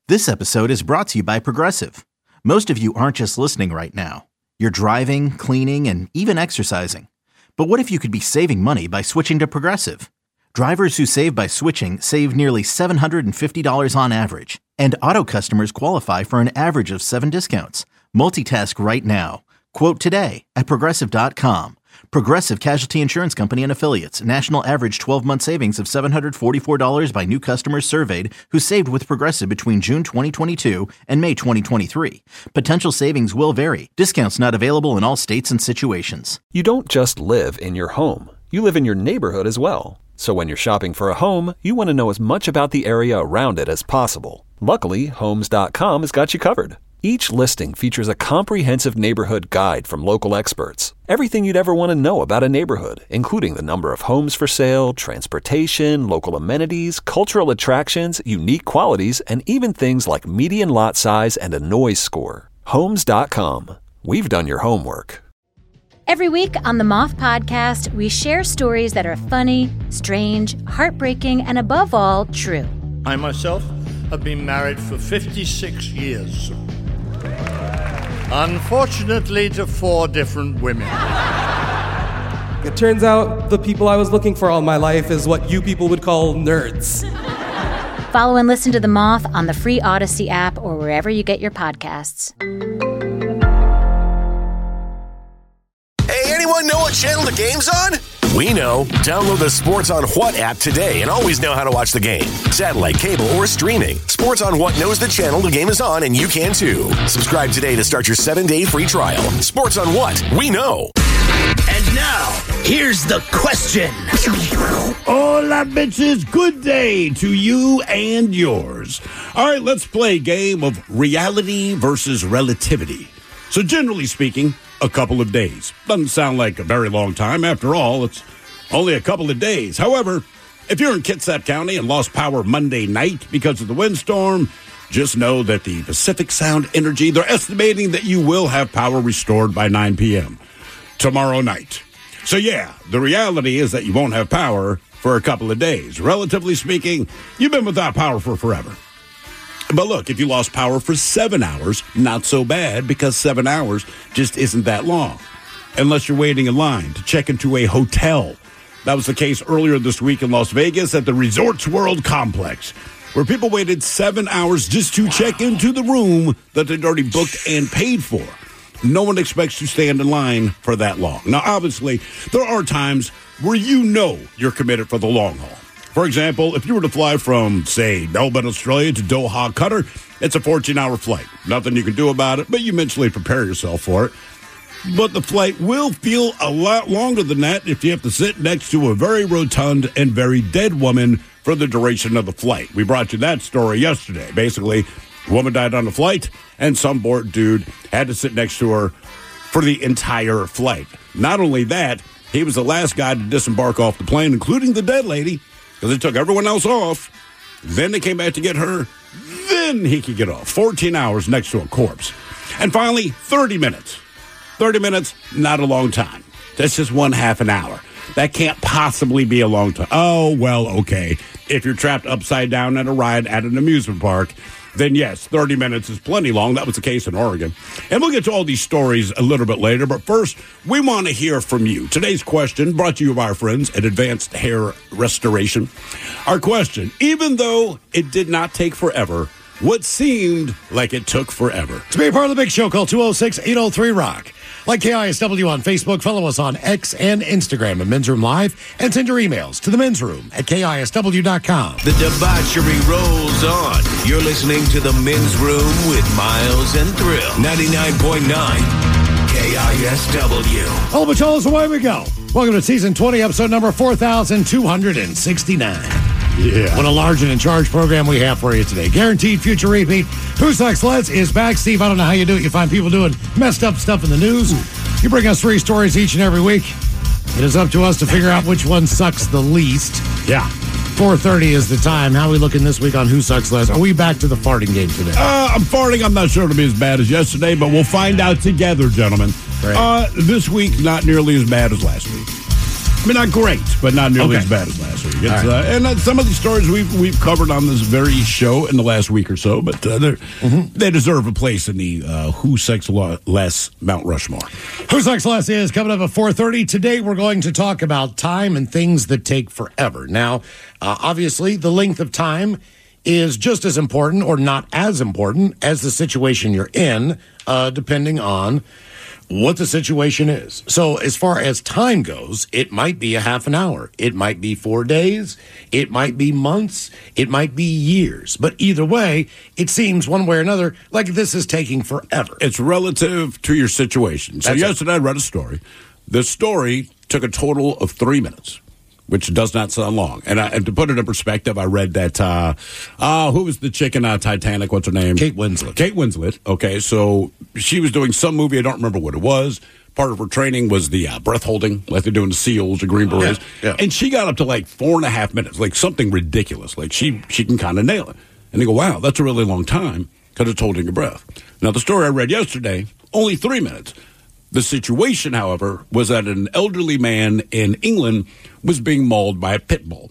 This episode is brought to you by Progressive. Most of you aren't just listening right now. You're driving, cleaning, and even exercising. But what if you could be saving money by switching to Progressive? Drivers who save by switching save nearly $750 on average. And auto customers qualify for an average of 7 discounts. Multitask right now. Quote today at Progressive.com. Progressive Casualty Insurance Company and Affiliates. National average 12-month savings of $744 by new customers surveyed who saved with Progressive between June 2022 and May 2023. Potential savings will vary. Discounts not available in all states and situations. You don't just live in your home. You live in your neighborhood as well. So when you're shopping for a home, you want to know as much about the area around it as possible. Luckily, Homes.com has got you covered. Each listing features a comprehensive neighborhood guide from local experts. Everything you'd ever want to know about a neighborhood, including the number of homes for sale, transportation, local amenities, cultural attractions, unique qualities, and even things like median lot size and a noise score. Homes.com. We've done your homework. Every week on the Moth Podcast, we share stories that are funny, strange, heartbreaking, and above all, true. I myself have been married for 56 years. Unfortunately, to 4 different women. It turns out the people I was looking for all my life is what you people would call nerds. Follow and listen to The Moth on the free Odyssey app or wherever you get your podcasts. Hey, anyone know what channel the game's on? We know. Download the Sports on What app today and always know how to watch the game. Satellite, cable, or streaming. Sports on What knows the channel the game is on, and you can too. Subscribe today to start your 7-day free trial. Sports on What? We know. And now, here's the question. Hola, bitches. Good day to you and yours. All right, let's play a game of reality versus relativity. So generally speaking, a couple of days. Doesn't sound like a very long time. After all, it's only a couple of days. However, if you're in Kitsap County and lost power Monday night because of the windstorm, just know that the Pacific Sound Energy, they're estimating that you will have power restored by 9 p.m. tomorrow night. So yeah, the reality is that you won't have power for a couple of days. Relatively speaking, you've been without power for forever. But look, if you lost power for 7 hours, not so bad, because 7 hours just isn't that long. Unless you're waiting in line to check into a hotel. That was the case earlier this week in Las Vegas at the Resorts World Complex, where people waited 7 hours just to check into the room that they'd already booked and paid for. No one expects to stand in line for that long. Now, obviously, there are times where you know you're committed for the long haul. For example, if you were to fly from, say, Melbourne, Australia to Doha, Qatar, it's a 14-hour flight. Nothing you can do about it, but you mentally prepare yourself for it. But the flight will feel a lot longer than that if you have to sit next to a very rotund and very dead woman for the duration of the flight. We brought you that story yesterday. Basically, a woman died on the flight, and some bored dude had to sit next to her for the entire flight. Not only that, he was the last guy to disembark off the plane, including the dead lady, because they took everyone else off. Then they came back to get her. Then he could get off. 14 hours next to a corpse. And finally, 30 minutes. 30 minutes, not a long time. That's just 1/2 an hour. That can't possibly be a long time. Oh, well, okay. If you're trapped upside down at a ride at an amusement park, then yes, 30 minutes is plenty long. That was the case in Oregon. And we'll get to all these stories a little bit later. But first, we want to hear from you. Today's question brought to you by our friends at Advanced Hair Restoration. Our question, even though it did not take forever, what seemed like it took forever? To be a part of the big show, call 206-803-ROCK. Like KISW on Facebook, follow us on X and Instagram at Men's Room Live, and send your emails to the Men's Room at KISW.com. The debauchery rolls on. You're listening to the Men's Room with Miles and Thrill. 99.9 KISW. All but fellas, away we go. Welcome to season 20, episode number 4,269. Yeah. What a large and in charge program we have for you today. Guaranteed future repeat. Who Sucks Let's is back. Steve, I don't know how you do it. You find people doing messed up stuff in the news. You bring us 3 stories each and every week. It is up to us to figure out which one sucks the least. Yeah. 4:30 is the time. How are we looking this week on Who Sucks Less? Are we back to the farting game today? I'm farting. I'm not sure it'll be as bad as yesterday, but we'll find out together, gentlemen. Right. This week, not nearly as bad as last week. I mean, not great, but not nearly as bad as last week. And some of these stories we've covered on this very show in the last week or so, but they deserve a place in the Who Sex Less Mount Rushmore. Who Sex Less is coming up at 4:30. Today we're going to talk about time and things that take forever. Now, obviously, the length of time is just as important or not as important as the situation you're in, depending on what the situation is. So as far as time goes, it might be a half an hour. It might be 4 days. It might be months. It might be years. But either way, it seems one way or another like this is taking forever. It's relative to your situation. So yesterday I read a story. The story took a total of 3 minutes, which does not sound long. And to put it in perspective, I read that, who was the chick in Titanic? What's her name? Kate Winslet. Kate Winslet. Okay, so she was doing some movie. I don't remember what it was. Part of her training was the breath holding, like they're doing the SEALs, the Green Berets. Yeah. And she got up to like 4.5 minutes, like something ridiculous. Like she can kind of nail it. And they go, wow, that's a really long time because it's holding your breath. Now, the story I read yesterday, only 3 minutes. The situation, however, was that an elderly man in England was being mauled by a pit bull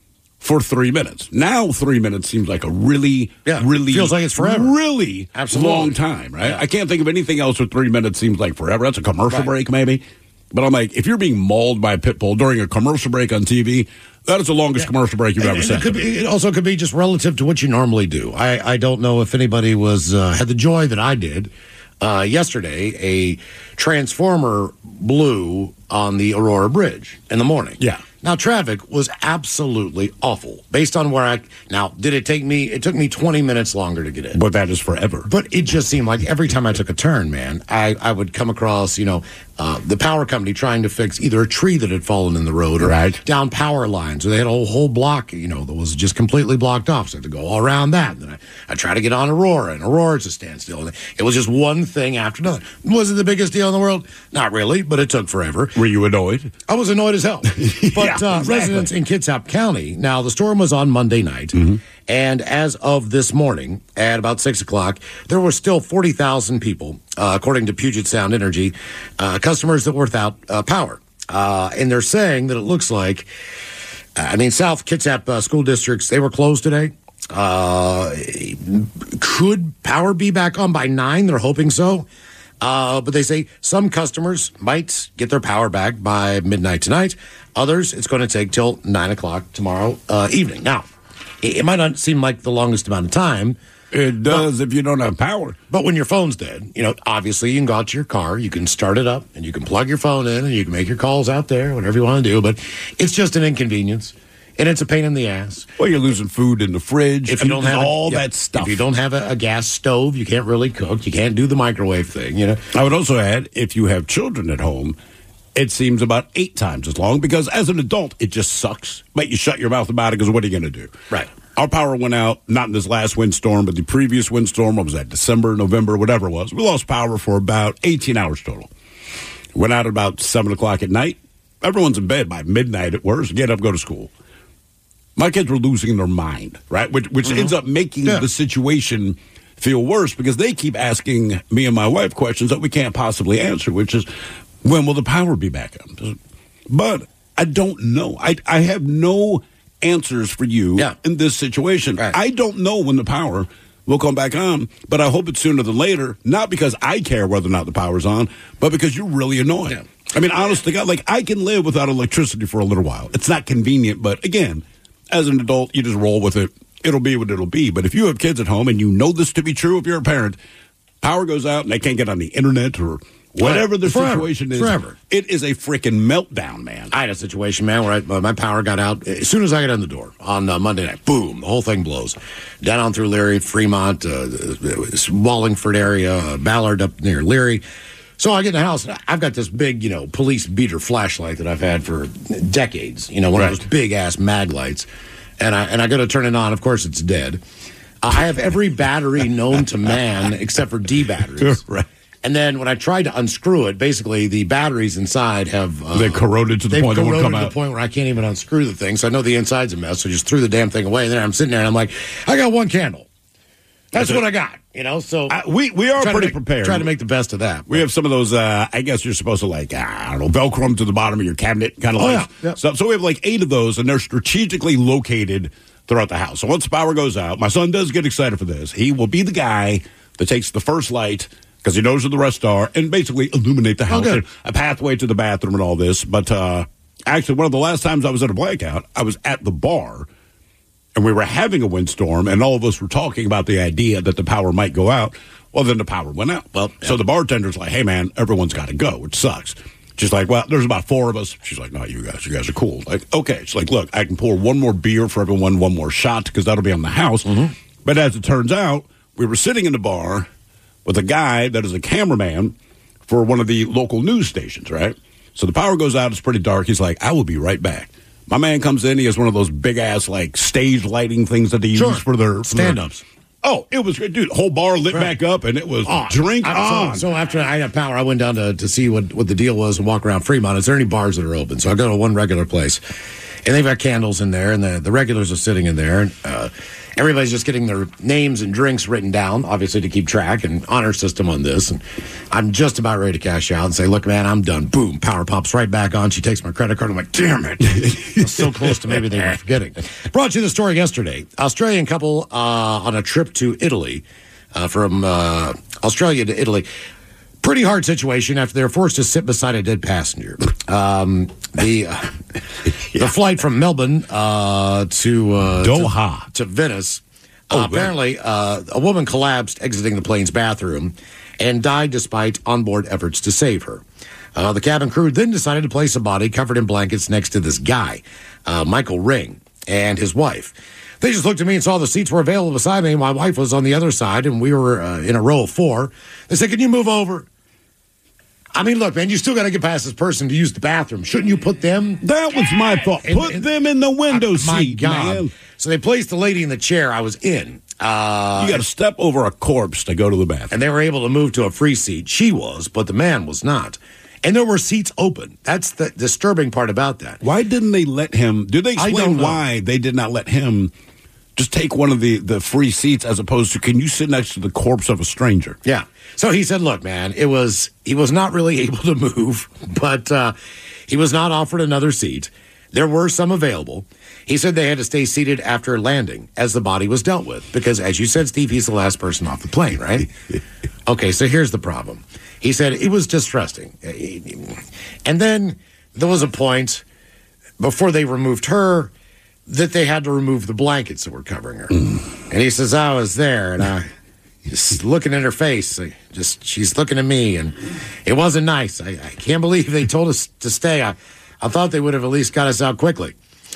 for 3 minutes. Now 3 minutes seems like a really feels like it's forever. Really Absolutely. long time, right? Yeah. I can't think of anything else where 3 minutes seems like forever. That's a commercial break, maybe. But I'm like, if you're being mauled by a pit bull during a commercial break on TV, that is the longest commercial break you've ever seen. It also could be just relative to what you normally do. I don't know if anybody was had the joy that I did. Yesterday, a transformer blew on the Aurora Bridge in the morning. Yeah. Now, traffic was absolutely awful. Based on where it took me 20 minutes longer to get in. But that is forever. But it just seemed like every time I took a turn, man, I would come across, the power company trying to fix either a tree that had fallen in the road or down power lines. Or they had a whole block, that was just completely blocked off. So I had to go all around that. And then I tried to get on Aurora, and Aurora's a standstill. And it was just one thing after another. Was it the biggest deal in the world? Not really, but it took forever. Were you annoyed? I was annoyed as hell. But exactly. Residents in Kitsap County, now the storm was on Monday night, and as of this morning at about 6 o'clock, there were still 40,000 people, according to Puget Sound Energy, customers that were without power. And they're saying that it looks like, South Kitsap school districts, they were closed today. Could power be back on by 9? They're hoping so. But they say some customers might get their power back by midnight tonight. Others, it's going to take till 9 o'clock tomorrow evening. Now, it might not seem like the longest amount of time. It does if you don't have power. But when your phone's dead, obviously you can go out to your car, you can start it up, and you can plug your phone in, and you can make your calls out there, whatever you want to do. But it's just an inconvenience. And it's a pain in the ass. Well, you're losing food in the fridge. If you don't have all that stuff. If you don't have a gas stove, you can't really cook. You can't do the microwave thing, I would also add, if you have children at home, it seems about 8 times as long because as an adult, it just sucks. But you shut your mouth about it because what are you going to do? Right. Our power went out, not in this last windstorm, but the previous windstorm, what was that, December, November, whatever it was. We lost power for about 18 hours total. Went out at about 7 o'clock at night. Everyone's in bed by midnight at worst. Get up, go to school. My kids were losing their mind, right? Which ends up making the situation feel worse because they keep asking me and my wife questions that we can't possibly answer, which is, when will the power be back on? But I don't know. I have no answers for you in this situation. Right. I don't know when the power will come back on, but I hope it's sooner than later, not because I care whether or not the power's on, but because you're really annoying. Yeah. Honest to God, I can live without electricity for a little while. It's not convenient, but again, as an adult, you just roll with it. It'll be what it'll be. But if you have kids at home and you know this to be true if you're a parent, power goes out and they can't get on the internet or whatever the situation is. It is a freaking meltdown, man. I had a situation, man, where my power got out. As soon as I got in the door on Monday night, boom, the whole thing blows. Down on through Leary, Fremont, Wallingford area, Ballard up near Leary. So I get in the house, and I've got this big, police beater flashlight that I've had for decades. One of those big-ass mag lights. And I go to turn it on. Of course, it's dead. I have every battery known to man except for D batteries. Right. And then when I tried to unscrew it, basically the batteries inside have... they corroded to the point they won't come out. To the point where I can't even unscrew the thing. So I know the inside's a mess. So I just threw the damn thing away. And then I'm sitting there and I'm like, I got one candle. That's what I got. So we are pretty prepared. Try to make the best of that. We have some of those, I guess you're supposed to Velcro them to the bottom of your cabinet kind of stuff. So we have 8 of those, and they're strategically located throughout the house. So once the power goes out, my son does get excited for this. He will be the guy that takes the first light because he knows where the rest are and basically illuminate the house. And a pathway to the bathroom and all this. But actually, one of the last times I was at a blackout, I was at the bar. And we were having a windstorm, and all of us were talking about the idea that the power might go out. Well, then the power went out. So the bartender's like, hey, man, everyone's got to go, which sucks. She's like, well, there's about 4 of us. She's like, no, you guys are cool. Like, okay. She's like, look, I can pour one more beer for everyone, one more shot, because that'll be on the house. Mm-hmm. But as it turns out, we were sitting in the bar with a guy that is a cameraman for one of the local news stations, right? So the power goes out. It's pretty dark. He's like, I will be right back. My man comes in. He has one of those big-ass, stage lighting things that they use for their stand-ups. Oh, it was great. Dude, whole bar lit back up, and it was drink on. So after I had power, I went down to see what the deal was and walk around Fremont. Is there any bars that are open? So I go to one regular place, and they've got candles in there, and the regulars are sitting in there. And everybody's just getting their names and drinks written down, obviously to keep track and honor system on this. And I'm just about ready to cash out and say, look, man, I'm done. Boom, power pops right back on. She takes my credit card. I'm like, damn it. I was so close to maybe they were forgetting. Brought you the story yesterday. Australian couple on a trip to Italy, from Australia to Italy. Pretty hard situation after they were forced to sit beside a dead passenger. The flight from Melbourne to Doha to Venice. Apparently, a woman collapsed exiting the plane's bathroom and died despite onboard efforts to save her. The cabin crew then decided to place a body covered in blankets next to this guy, Michael Ring, and his wife. They just looked at me and saw the seats were available beside me. My wife was on the other side, and we were in a row of 4. They said, can you move over? I mean, look, man, you still got to get past this person to use the bathroom. Shouldn't you put them? That was my thought. Put them in the window seat, my God. Man. So they placed the lady in the chair I was in. You got to step over a corpse to go to the bathroom. And they were able to move to a free seat. She was, but the man was not. And there were seats open. That's the disturbing part about that. Why didn't they let him? Did they explain why they did not let him just take one of the free seats as opposed to, can you sit next to the corpse of a stranger? Yeah. So he said, look, man, he was not really able to move, but he was not offered another seat. There were some available. He said they had to stay seated after landing as the body was dealt with because, as you said, Steve, he's the last person off the plane, right? Okay, so here's the problem. He said it was distressing. And then there was a point before they removed her that they had to remove the blankets that were covering her. And he says, I was there, and I just looking at her face. She's looking at me, and it wasn't nice. I can't believe they told us to stay. I thought they would have at least got us out quickly.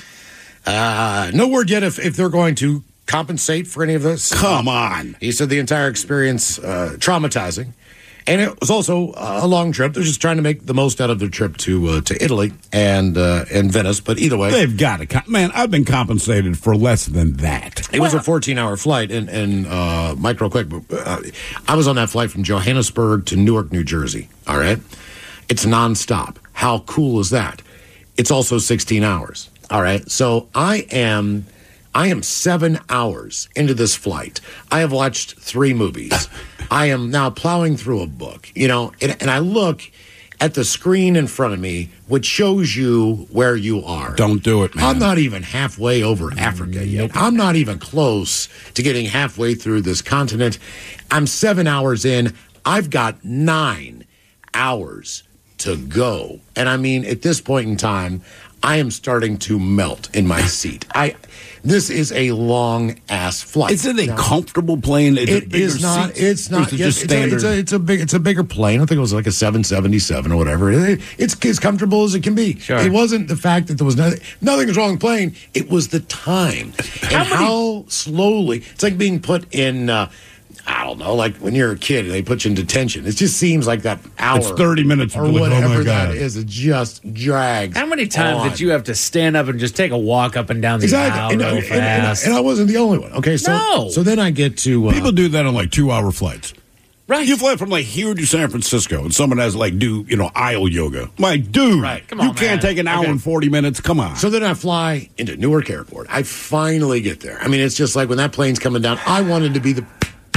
No word yet if they're going to compensate for any of this. Come on. He said the entire experience traumatizing. And it was also a long trip. They're just trying to make the most out of their trip to Italy and Venice. But either way, they've got to. Man, I've been compensated for less than that. It was a 14-hour flight. And Mike, real quick, I was on that flight from Johannesburg to Newark, New Jersey. All right, it's nonstop. How cool is that? It's also 16 hours. All right, so I am 7 hours into this flight. I have watched 3 movies. I am now plowing through a book, and I look at the screen in front of me, which shows you where you are. Don't do it, man. I'm not even halfway over Africa yet. I'm not even close to getting halfway through this continent. I'm 7 hours in. I've got 9 hours to go. And I mean, at this point in time, I am starting to melt in my seat. This is a long ass flight. Is it a comfortable plane? It is not. It's not. Just standard. It's a bigger plane. I think it was like a 777 or whatever. It's as comfortable as it can be. Sure. It wasn't the fact that there was nothing was wrong with the plane. It was the time and how slowly. It's like being put in. I don't know, like when you're a kid, they put you in detention. It just seems like that hour. It's 30 minutes. Or whatever that is. It just drags. How many times did you have to stand up and just take a walk up and down the aisle real fast? And I wasn't the only one. Okay, so then I get to... People do that on 2-hour flights. Right. You fly from here to San Francisco and someone has do aisle yoga. My dude, right. Come on, you can't take an hour and 40 minutes. Come on. So then I fly into Newark Airport. I finally get there. I mean, it's just like when that plane's coming down, I wanted to be the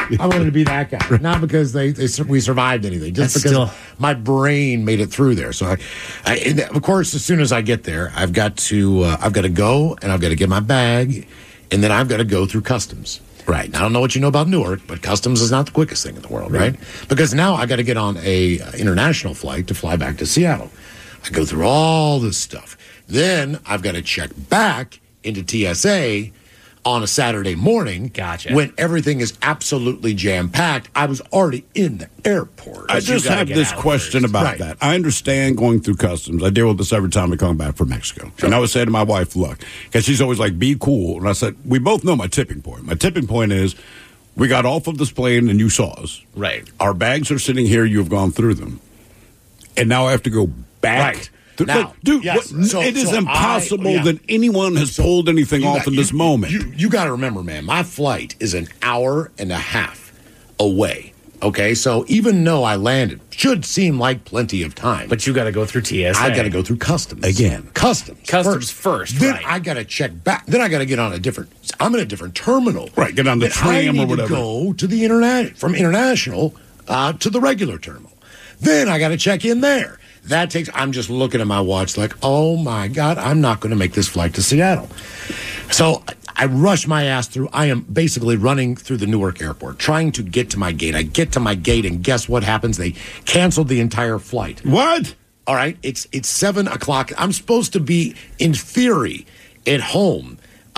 I wanted to be that guy, not because we survived anything, just because my brain made it through there. So, and of course, as soon as I get there, I've got to go and I've got to get my bag, and then I've got to go through customs. Right. Now, I don't know what you know about Newark, but customs is not the quickest thing in the world, right? Because now I got to get on a international flight to fly back to Seattle. I go through all this stuff. Then I've got to check back into TSA on a Saturday morning. Gotcha. When everything is absolutely jam-packed. I was already in the airport. I just have this question about that. I understand going through customs. I deal with this every time I come back from Mexico. Sure. And I would say to my wife, look, because she's always like, be cool. And I said, we both know my tipping point. My tipping point is we got off of this plane and you saw us. Right. Our bags are sitting here. You have gone through them. And now I have to go back. Right. Now, dude, it is impossible that anyone has pulled anything off in this moment. You got to remember, man, my flight is an hour and a half away. Okay, so even though I landed, should seem like plenty of time. But you got to go through TSA. I got to go through customs. Again. Customs first. Then I got to check back. Then I got to get on I'm in a different terminal. Right, get on the tram or whatever. I need to go to the from international to the regular terminal. Then I got to check in there. I'm just looking at my watch like, oh my God, I'm not going to make this flight to Seattle. So I rush my ass through. I am basically running through the Newark airport, trying to get to my gate. I get to my gate, and guess what happens? They canceled the entire flight. What? All right, it's 7 o'clock. I'm supposed to be, in theory, at home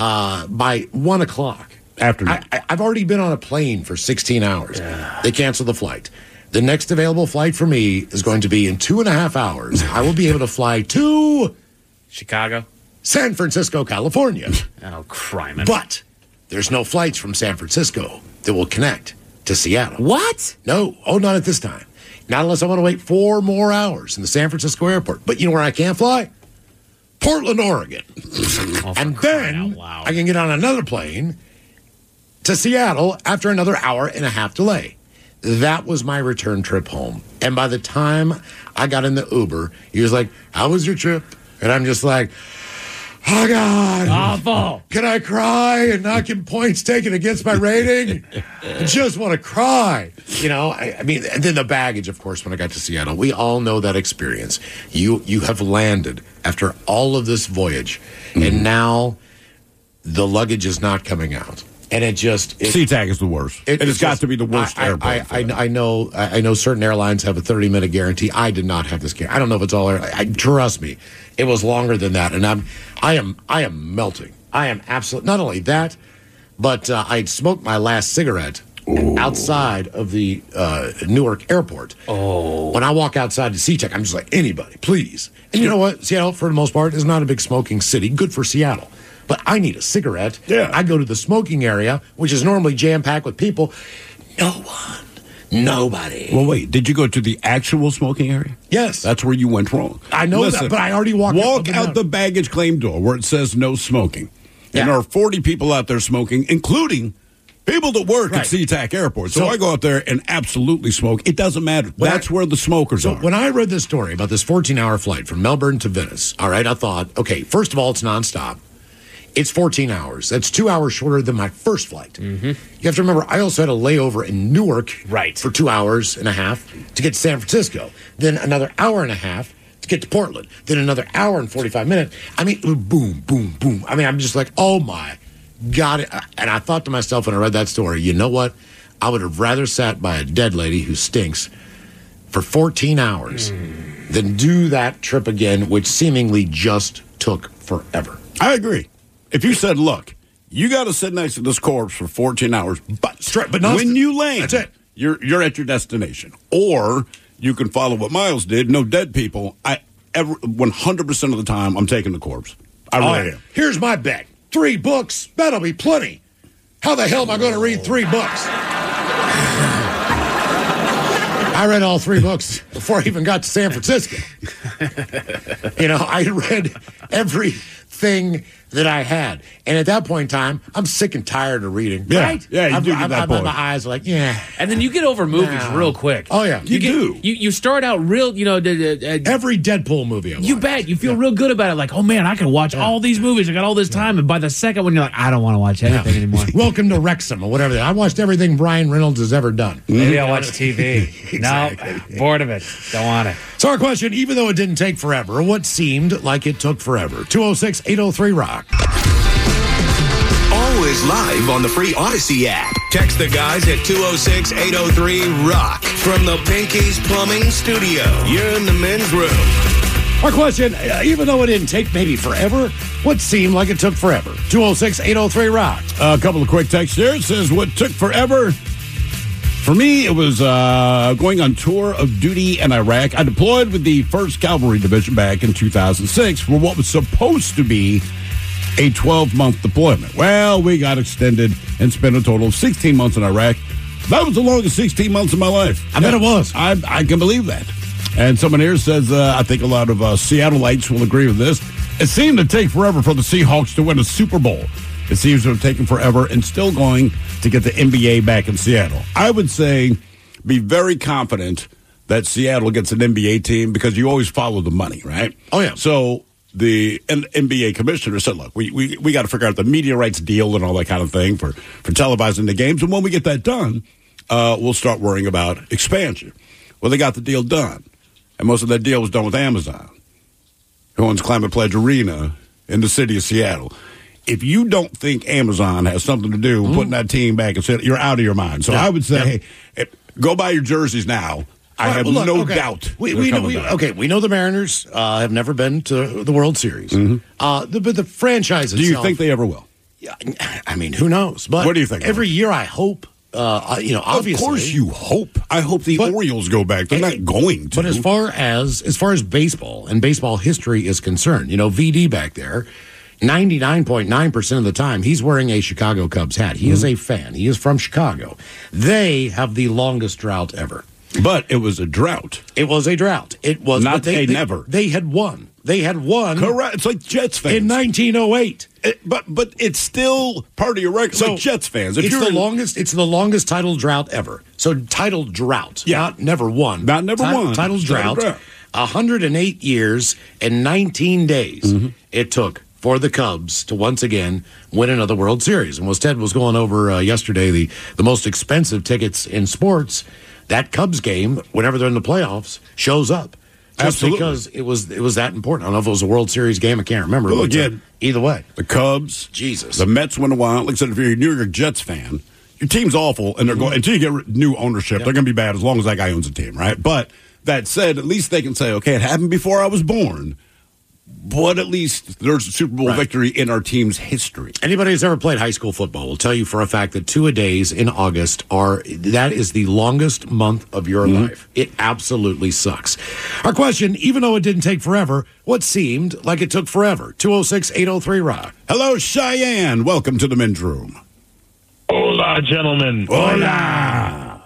by 1 o'clock. Afternoon. I've already been on a plane for 16 hours. Yeah. They canceled the flight. The next available flight for me is going to be in 2.5 hours. I will be able to fly to Chicago, San Francisco, California. Oh, crime. But there's no flights from San Francisco that will connect to Seattle. What? No. Oh, not at this time. Not unless I want to wait 4 more hours in the San Francisco airport. But you know where I can't fly? Portland, Oregon. And then I can get on another plane to Seattle after another hour and a half delay. That was my return trip home. And by the time I got in the Uber, he was like, how was your trip? And I'm just like, oh, God. Awful. Can I cry and not get points taken against my rating? I just want to cry. You know, I mean, and then the baggage, of course, when I got to Seattle. We all know that experience. You have landed after all of this voyage, and now the luggage is not coming out. And SeaTac is the worst. It has got to be the worst airport. I know certain airlines have a 30-minute guarantee. I did not have this guarantee. I don't know if it's all trust me, it was longer than that. And I am melting. I am absolutely, not only that, but I'd smoked my last cigarette outside of the Newark airport. Oh. When I walk outside to SeaTac, I'm just like, anybody, please. And you know what? Seattle, for the most part, is not a big smoking city. Good for Seattle. But I need a cigarette. Yeah. I go to the smoking area, which is normally jam-packed with people. No one. Nobody. Well, wait. Did you go to the actual smoking area? Yes. That's where you went wrong. I know that, but I already walked out the baggage claim door where it says no smoking. Yeah. And there are 40 people out there smoking, including people that work at SeaTac Airport. So I go out there and absolutely smoke. It doesn't matter. That's where the smokers are. When I read this story about this 14-hour flight from Melbourne to Venice, all right, I thought, okay, first of all, it's nonstop. It's 14 hours. That's 2 hours shorter than my first flight. Mm-hmm. You have to remember, I also had a layover in Newark for 2 hours and a half to get to San Francisco. Then another hour and a half to get to Portland. Then another hour and 45 minutes. I mean, boom, boom, boom. I mean, I'm just like, oh, my God. And I thought to myself when I read that story, you know what? I would have rather sat by a dead lady who stinks for 14 hours than do that trip again, which seemingly just took forever. I agree. If you said, look, you got to sit next to this corpse for 14 hours, but when you land, that's it. You're at your destination. Or you can follow what Miles did, no dead people. 100% of the time, I'm taking the corpse. I really am. Here's my bet. 3 books, that'll be plenty. How the hell am I going to read 3 books? I read all 3 books before I even got to San Francisco. You know, I read everything that I had. And at that point in time, I'm sick and tired of reading. Yeah. Right? Yeah, you do get that point. My eyes are like, yeah. And then you get over movies real quick. Oh, yeah. You do. You start out real, every Deadpool movie I watch. You bet. You feel real good about it. Like, oh, man, I can watch all these movies. I got all this time. And by the second one, you're like, I don't want to watch anything anymore. Welcome to Wrexham or whatever. I watched everything Brian Reynolds has ever done. Maybe I'll watch TV. Exactly. No, bored of it. Don't want it. So our question, even though it didn't take forever, what seemed like it took forever? 206-803-ROCK. Always live on the free Odyssey app. Text the guys at 206-803-ROCK from the Pinky's Plumbing Studio. You're in the men's room. Our question, even though it didn't take maybe forever, what seemed like it took forever? 206-803-ROCK. A couple of quick texts here. It says, what took forever? For me, it was going on tour of duty in Iraq. I deployed with the 1st Cavalry Division back in 2006 for what was supposed to be a 12-month deployment. Well, we got extended and spent a total of 16 months in Iraq. That was the longest 16 months of my life. I bet it was. I can believe that. And someone here says, I think a lot of Seattleites will agree with this. It seemed to take forever for the Seahawks to win a Super Bowl. It seems to have taken forever and still going to get the NBA back in Seattle. I would say be very confident that Seattle gets an NBA team because you always follow the money, right? Oh, yeah. So the NBA commissioner said, look, we got to figure out the media rights deal and all that kind of thing for televising the games. And when we get that done, we'll start worrying about expansion. Well, they got the deal done. And most of that deal was done with Amazon, who owns Climate Pledge Arena in the city of Seattle. If you don't think Amazon has something to do with putting that team back in Seattle, you're out of your mind. So I would say, hey, go buy your jerseys now. I have no doubt. We know the Mariners have never been to the World Series. But the franchise itself. Do you think they ever will? Yeah, I mean, who knows? But what do you think? Every year I hope. Obviously. Of course you hope. I hope the Orioles go back. They're not going to. But as far as baseball and baseball history is concerned, VD back there, 99.9% of the time, he's wearing a Chicago Cubs hat. He is a fan. He is from Chicago. They have the longest drought ever. But it was a drought. It was a drought. It was not never. They had won. They had won. Correct. It's like Jets fans in 1908. But it's still part of your record. So like Jets fans. It's the longest title drought ever. So title drought. Yeah. Not never won. Not never won. Title drought. 108 years and 19 days it took for the Cubs to once again win another World Series. And as Ted was going over yesterday, the most expensive tickets in sports, that Cubs game, whenever they're in the playoffs, shows up. Just Absolutely. Because it was that important. I don't know if it was a World Series game. I can't remember. Well, again, either way. The Cubs, Jesus. The Mets win a while. Like I said, if you're a New York Jets fan, your team's awful, and they're going until you get new ownership. They're going to be bad as long as that guy owns a team, right? But that said, at least they can say, okay, it happened before I was born. But at least there's a Super Bowl victory in our team's history. Anybody who's ever played high school football will tell you for a fact that 2-a-days in August that is the longest month of your life. It absolutely sucks. Our question, even though it didn't take forever, what seemed like it took forever? 206-803-ROCK. Hello, Cheyenne. Welcome to the men's room. Hola, gentlemen. Hola.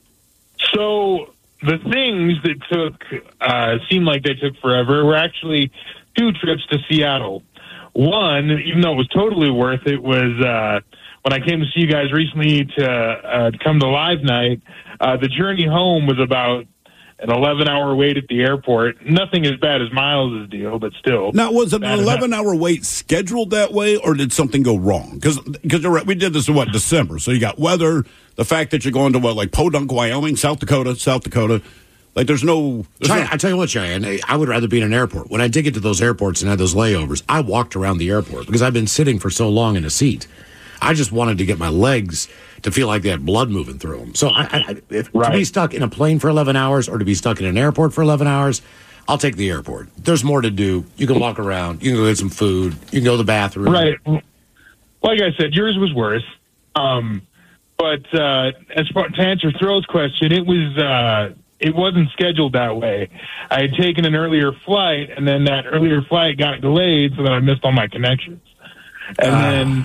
So the things that seemed like they took forever were actually 2 trips to Seattle. One, even though it was totally worth it, was when I came to see you guys recently to come to Live Night. The journey home was about an 11-hour wait at the airport. Nothing as bad as Miles' deal, but still. Now, was it an 11-hour wait scheduled that way, or did something go wrong? Because you're right, we did this in, December? So you got weather, the fact that you're going to, like Podunk, Wyoming, South Dakota. Like, there's no... I tell you what, Cheyenne, I would rather be in an airport. When I did get to those airports and had those layovers, I walked around the airport because I've been sitting for so long in a seat. I just wanted to get my legs to feel like they had blood moving through them. So to be stuck in a plane for 11 hours or to be stuck in an airport for 11 hours, I'll take the airport. There's more to do. You can walk around. You can go get some food. You can go to the bathroom. Right. Like I said, yours was worse. But as far to answer Thrill's question, it wasn't scheduled that way. I had taken an earlier flight, and then that earlier flight got delayed so that I missed all my connections. And then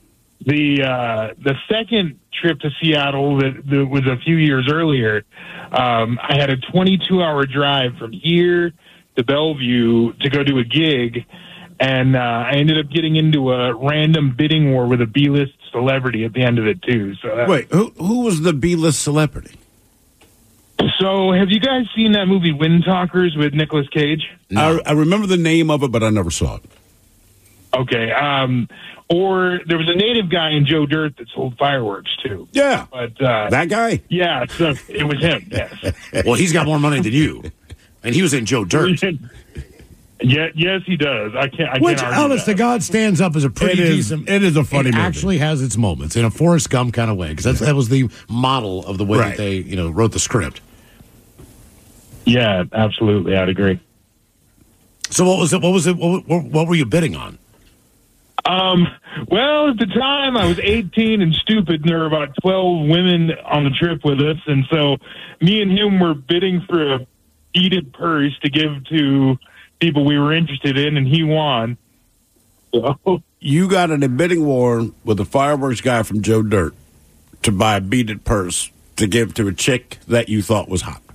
the second trip to Seattle that was a few years earlier, I had a 22-hour drive from here to Bellevue to go do a gig, And I ended up getting into a random bidding war with a B-list celebrity at the end of it, too. So Wait, who was the B-list celebrity? So have you guys seen that movie Wind Talkers with Nicolas Cage? No. I remember the name of it, but I never saw it. Okay. Or there was a native guy in Joe Dirt that sold fireworks, too. Yeah. But that guy? Yeah, so it was him, yes. Well, he's got more money than you. And he was in Joe Dirt. Yeah, yes, he does. I can't Which, argue honest that. to God, stands up as a pretty decent. It is a funny movie. Actually has its moments in a Forrest Gump kind of way, because that was the model of the way that they, wrote the script. Yeah, absolutely. I'd agree. So what was it? What were you bidding on? Well, at the time I was 18 and stupid, and there were about 12 women on the trip with us, and so me and him were bidding for a beaded purse to give to people we were interested in, and he won. So. You got in a bidding war with a fireworks guy from Joe Dirt to buy a beaded purse to give to a chick that you thought was hot.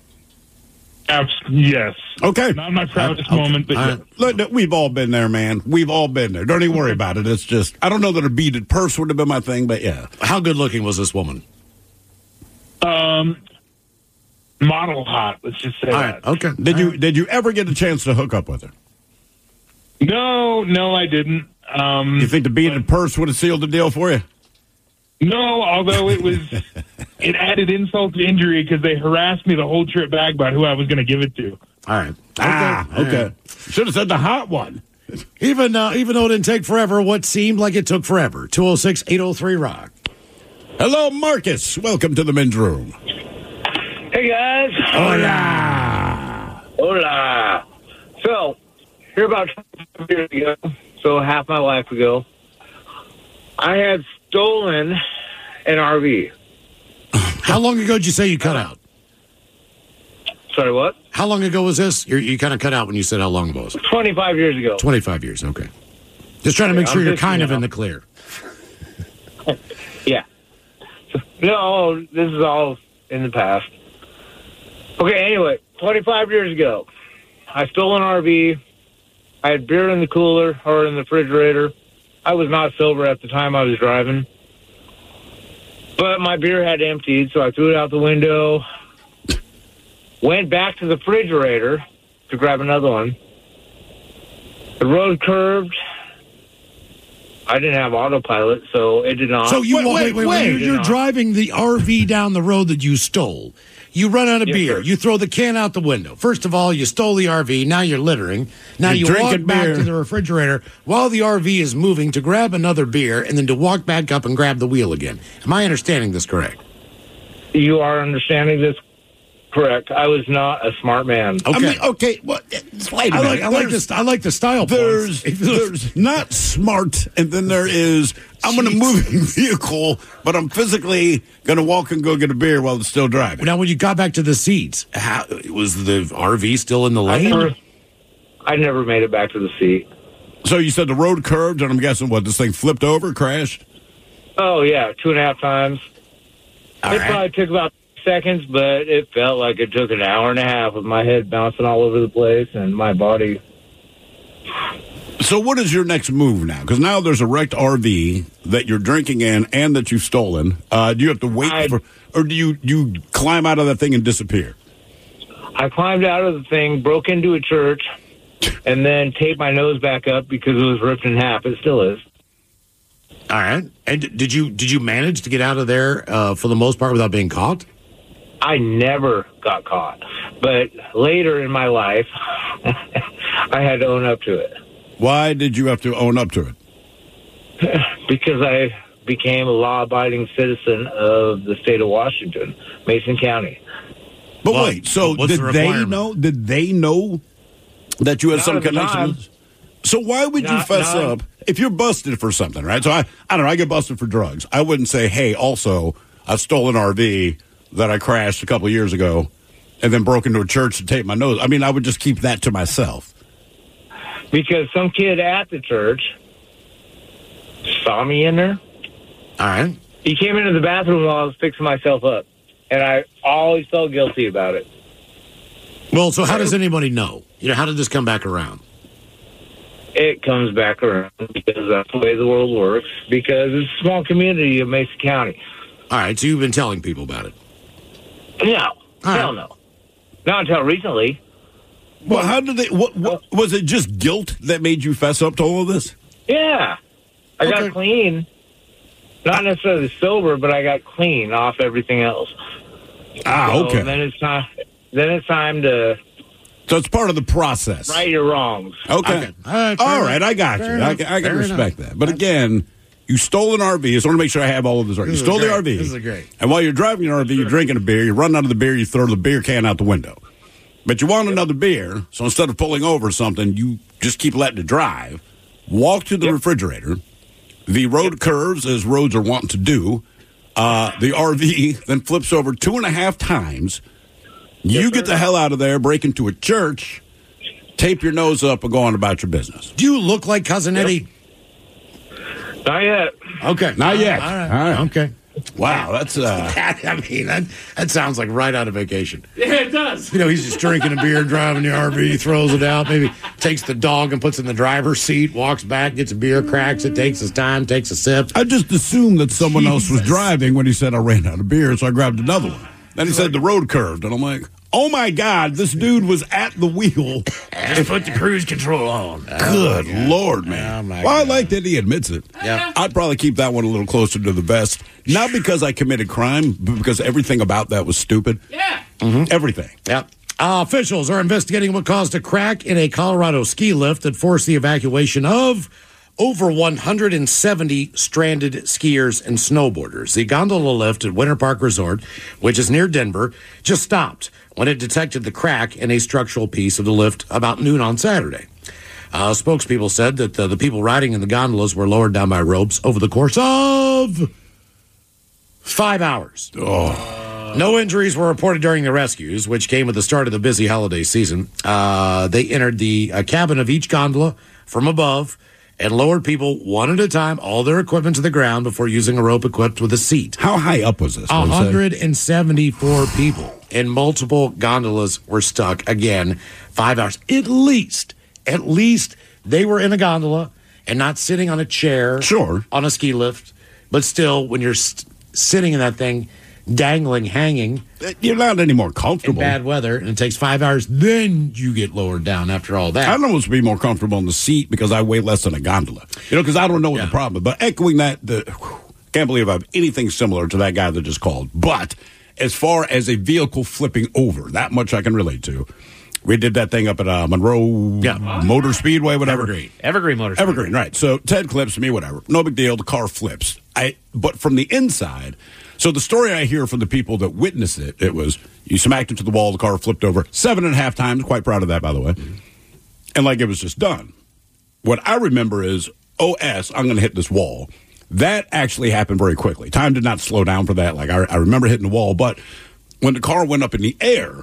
Yes. Okay. Not my proudest moment, but yes. Look, we've all been there, man. We've all been there. Don't even worry about it. It's just, I don't know that a beaded purse would have been my thing, but yeah. How good looking was this woman? Model hot, let's just say that. Okay. Did you ever get a chance to hook up with her? No, I didn't. You think the beaded purse would have sealed the deal for you? No, although it added insult to injury because they harassed me the whole trip back about who I was going to give it to. All right. Okay. Should have said the hot one. Even though it didn't take forever, what seemed like it took forever. 206-803-ROCK. Hello, Marcus. Welcome to the men's room. Hey, guys. Hola. So, here about 5 years ago, so half my life ago, I had stolen an RV. How long ago did you say you cut out? Sorry, what? How long ago was this? You kind of cut out when you said how long ago it was. 25 years ago. 25 years, okay. Just trying to make sure you're kind of in the clear. Yeah. No, this is all in the past. Okay, anyway, 25 years ago, I stole an RV. I had beer in the cooler or in the refrigerator. I was not sober at the time I was driving. But my beer had emptied, so I threw it out the window. Went back to the refrigerator to grab another one. The road curved. I didn't have autopilot, so it did not. So wait. You're driving the RV down the road that you stole. You run out of beer. Sir. You throw the can out the window. First of all, you stole the RV. Now you're littering. Now you walk back to the refrigerator while the RV is moving to grab another beer and then to walk back up and grab the wheel again. Am I understanding this correct? You are understanding this correct. I was not a smart man. Okay. I mean, okay. Well, wait a minute. I like the style. There's not smart, and then there is I'm in a moving vehicle, but I'm physically going to walk and go get a beer while it's still driving. Now, when you got back to the seats, was the RV still in the lane? I never made it back to the seat. So you said the road curved, and I'm guessing what, this thing flipped over, crashed? Oh, yeah, 2.5 times. It probably took about seconds, but it felt like it took an hour and a half with my head bouncing all over the place and my body. So what is your next move now? Because now there's a wrecked RV that you're drinking in and that you've stolen. Do you have to wait or do you climb out of that thing and disappear? I climbed out of the thing, broke into a church, and then taped my nose back up because it was ripped in half. It still is. All right. And did you manage to get out of there for the most part without being caught? I never got caught. But later in my life, I had to own up to it. Why did you have to own up to it? Because I became a law-abiding citizen of the state of Washington, Mason County. But wait, so did they know? Did they know that you had some connection? So why would you fess up if you're busted for something, right? So I don't know. I get busted for drugs. I wouldn't say, hey, also, I stole an RV that I crashed a couple of years ago and then broke into a church to tape my nose. I mean, I would just keep that to myself. Because some kid at the church saw me in there. All right. He came into the bathroom while I was fixing myself up. And I always felt guilty about it. Well, so how does anybody know? How did this come back around? it comes back around because that's the way the world works, because it's a small community of Mesa County. All right, so you've been telling people about it? No. Hell no. Not until recently. Well, how did they... What was it just guilt that made you fess up to all of this? Yeah. I got clean. Not necessarily sober, but I got clean off everything else. Okay. Then it's time to... So it's part of the process. Right your wrongs. Okay. All right, I got you. I can respect that. But again, you stole an RV. I just want to make sure I have all of this right. You stole the RV. This is great. And while you're driving your RV, you're drinking a beer. You run out of the beer. You throw the beer can out the window. But you want another beer, so instead of pulling over something, you just keep letting it drive. Walk to the refrigerator. The road curves, as roads are wont to do. The RV then flips over 2.5 times. You get the hell out of there, break into a church, tape your nose up, and go on about your business. Do you look like Cousin Eddie? Not yet. Okay. Not yet. All right. Okay. Wow, that's... that sounds like right out of Vacation. Yeah, it does. You know, he's just drinking a beer, driving the RV, throws it out, maybe takes the dog and puts it in the driver's seat, walks back, gets a beer, cracks it, takes his time, takes a sip. I just assumed that someone else was driving when he said I ran out of beer, so I grabbed another one. Then he said the road curved, and I'm like, oh my God, this dude was at the wheel. Just put the cruise control on. Good Lord, man. I like that he admits it. Yeah. I'd probably keep that one a little closer to the vest. Not because I committed crime, but because everything about that was stupid. Yeah. Everything. Yep. Officials are investigating what caused a crack in a Colorado ski lift that forced the evacuation of over 170 stranded skiers and snowboarders. The gondola lift at Winter Park Resort, which is near Denver, just stopped when it detected the crack in a structural piece of the lift about noon on Saturday. Spokespeople said that the people riding in the gondolas were lowered down by ropes over the course of 5 hours. No injuries were reported during the rescues, which came at the start of the busy holiday season. They entered the cabin of each gondola from above and lowered people one at a time, all their equipment to the ground before using a rope equipped with a seat. How high up was this? 174 people in multiple gondolas were stuck, again, 5 hours. At least they were in a gondola and not sitting on a chair on a ski lift. But still, when you're sitting in that thing, dangling, hanging, you're not any more comfortable. In bad weather, and it takes 5 hours, then you get lowered down after all that. I'd almost be more comfortable in the seat because I weigh less than a gondola. You know, because I don't know what the problem is. But echoing that, can't believe I have anything similar to that guy that just called. But as far as a vehicle flipping over, that much I can relate to. We did that thing up at Monroe Motor Speedway, whatever. Evergreen Motor Speedway. Evergreen, right. So Ted clips me, whatever. No big deal. The car flips. But from the inside... So the story I hear from the people that witnessed it was you smacked into the wall, the car flipped over 7.5 times. Quite proud of that, by the way. And like it was just done. What I remember is, I'm going to hit this wall. That actually happened very quickly. Time did not slow down for that. Like I remember hitting the wall, but when the car went up in the air,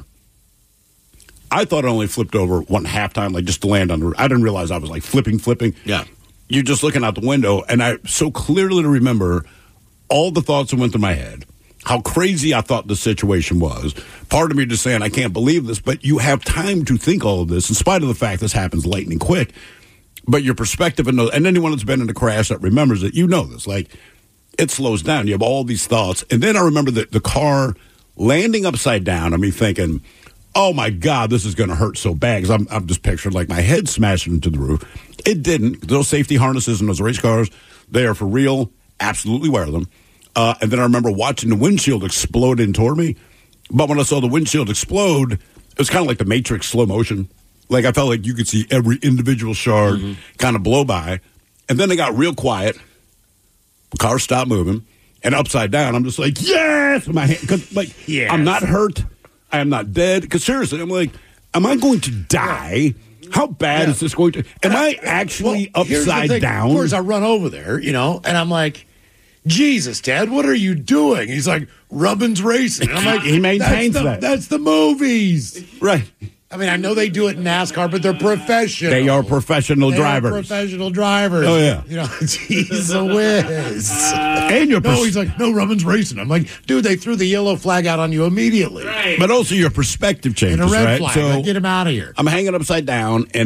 I thought it only flipped over 1.5 time, like just to land on the roof. I didn't realize I was like flipping. Yeah. You're just looking out the window, and I so clearly remember all the thoughts that went through my head, how crazy I thought the situation was. Part of me just saying, I can't believe this, but you have time to think all of this, in spite of the fact this happens lightning quick. But your perspective, and anyone that's been in a crash that remembers it, you know this. Like, it slows down. You have all these thoughts. And then I remember the car landing upside down, and me thinking, oh, my God, this is going to hurt so bad. Because I'm just picturing, like, my head smashing into the roof. It didn't. Those safety harnesses in those race cars, they are for real. Absolutely wear them. And then I remember watching the windshield explode in toward me. But when I saw the windshield explode, it was kind of like the Matrix slow motion. Like I felt like you could see every individual shard kind of blow by. And then they got real quiet. The car stopped moving. And upside down, I'm just like, yes! My hand, 'cause, like, yes. I'm not hurt. I am not dead. Because seriously, I'm like, am I going to die? How bad is this going to... Am I actually upside down? Of course, I run over there, and I'm like, Jesus, Dad, what are you doing? He's like, Rubbin's racing. And I'm like, he maintains that. That's the movies. Right. I mean, I know they do it in NASCAR, but they're professional. They are professional drivers. Professional drivers. Oh, yeah. He's a whiz. And he's like, no, Rubbin's racing. I'm like, dude, they threw the yellow flag out on you immediately. Right. But also your perspective changes, and a red right? flag. So like, get him out of here. I'm hanging upside down, and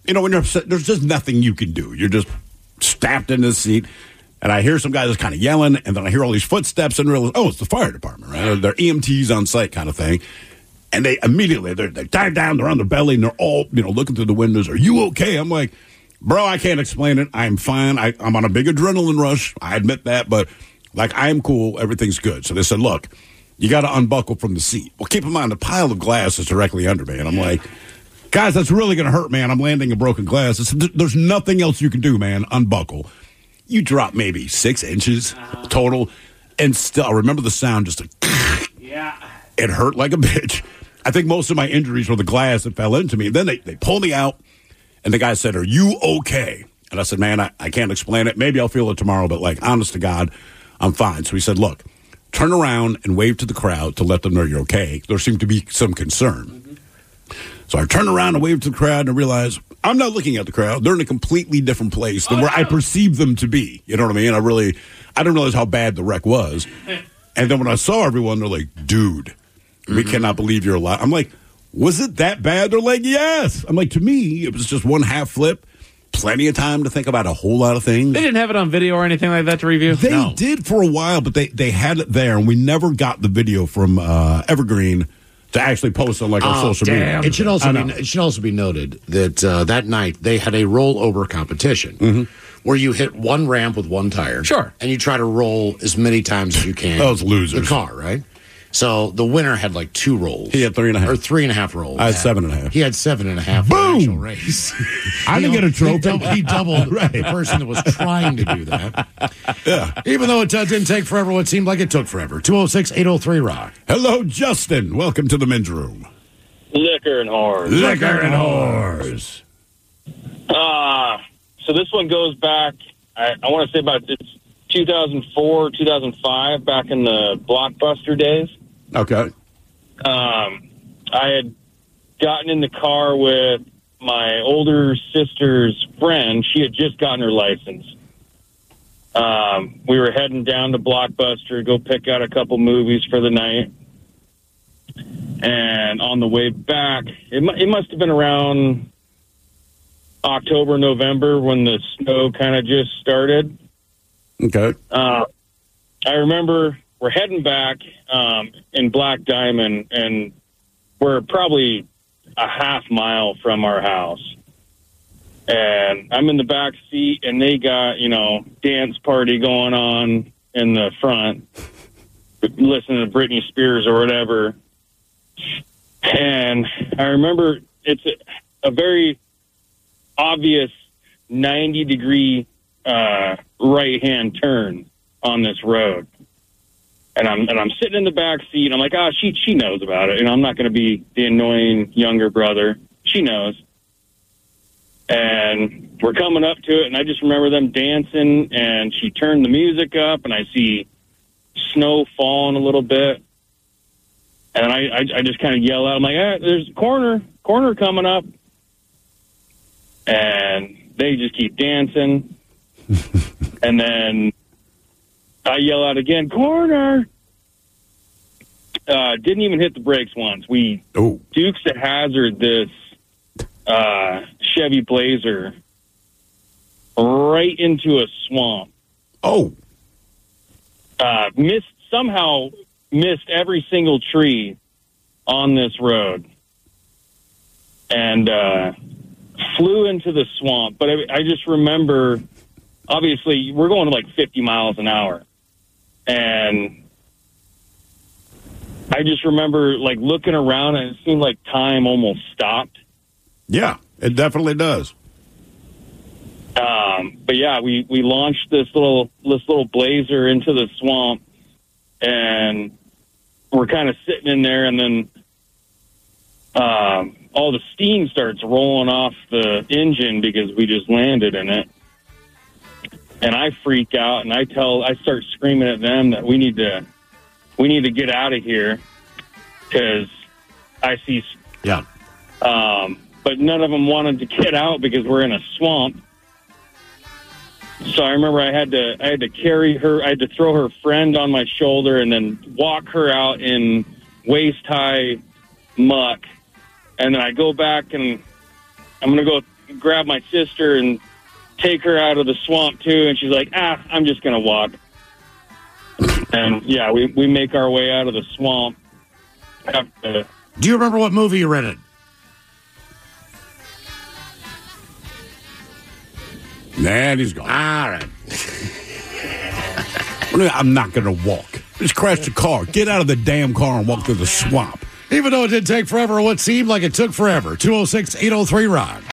You know, when you're upset, there's just nothing you can do. You're just stabbed in the seat. And I hear some guy that's kind of yelling, and then I hear all these footsteps and realize, oh, it's the fire department, right? They're EMTs on site kind of thing. And they immediately, they dive down, they're on their belly, and they're all, looking through the windows. Are you okay? I'm like, bro, I can't explain it. I'm fine. I'm on a big adrenaline rush. I admit that, but I'm cool. Everything's good. So they said, look, you got to unbuckle from the seat. Well, keep in mind, the pile of glass is directly under me. And I'm like, guys, that's really going to hurt, man. I'm landing a broken glass. I said, there's nothing else you can do, man. Unbuckle. You drop maybe 6 inches total. And still, I remember the sound just like, yeah. It hurt like a bitch. I think most of my injuries were the glass that fell into me. And then they pulled me out, and the guy said, are you okay? And I said, man, I can't explain it. Maybe I'll feel it tomorrow, but honest to God, I'm fine. So he said, look, turn around and wave to the crowd to let them know you're okay. There seemed to be some concern. Mm-hmm. So I turned around and waved to the crowd and I realized I'm not looking at the crowd. They're in a completely different place than where I perceived them to be. You know what I mean? I didn't realize how bad the wreck was. And then when I saw everyone, they're like, dude, we cannot believe you're alive. I'm like, was it that bad? They're like, yes. I'm like, to me, it was just one half flip. Plenty of time to think about a whole lot of things. They didn't have it on video or anything like that to review? They did for a while, but they had it there, and we never got the video from Evergreen to actually post on our social media. It should also be noted that that night they had a rollover competition where you hit one ramp with one tire. Sure. And you try to roll as many times as you can. Those losers. The car, right? So the winner had 2 rolls. He had 3.5. Or 3.5 rolls. I had 7.5. He had 7.5 Boom! in the actual race. I didn't get a trophy. He doubled the person that was trying to do that. Yeah. Even though it didn't take forever, it seemed like it took forever. 206-803-ROCK. Hello, Justin. Welcome to the men's room. Liquor and whores. Liquor and whores. So this one goes back, I want to say about 2004, 2005, back in the Blockbuster days. Okay. I had gotten in the car with my older sister's friend. She had just gotten her license. We were heading down to Blockbuster to go pick out a couple movies for the night. And on the way back, it must have been around October, November when the snow kind of just started. Okay. I remember we're heading back in Black Diamond, and we're probably a half mile from our house. And I'm in the back seat, and they got, dance party going on in the front, listening to Britney Spears or whatever. And I remember it's a very obvious 90-degree right-hand turn on this road. And I'm sitting in the back seat. I'm like, she knows about it. I'm not going to be the annoying younger brother. She knows. And we're coming up to it, and I just remember them dancing, and she turned the music up, and I see snow falling a little bit. And I just kind of yell out, I'm like, there's a corner coming up. And they just keep dancing. And then I yell out again, corner. Didn't even hit the brakes once. We Dukes of Hazzard this Chevy Blazer right into a swamp. Missed every single tree on this road and flew into the swamp. But I just remember, obviously, we're going to 50 miles an hour. And I just remember looking around, and it seemed like time almost stopped. Yeah, it definitely does. But yeah, we launched this little Blazer into the swamp, and we're kind of sitting in there, and then all the steam starts rolling off the engine because we just landed in it. And I freak out, and I start screaming at them that we need to get out of here because I see. Yeah. But none of them wanted to get out because we're in a swamp. So I remember I had to carry her. I had to throw her friend on my shoulder and then walk her out in waist high muck. And then I go back and I'm going to go grab my sister and take her out of the swamp too. And she's like, I'm just going to walk. And yeah, we make our way out of the swamp. Do you remember what movie you rented? And he's gone. All right. I'm not going to walk. Just crash the car. Get out of the damn car and walk through the swamp. Even though it did take forever, what seemed like it took forever. 206-803-ROCK.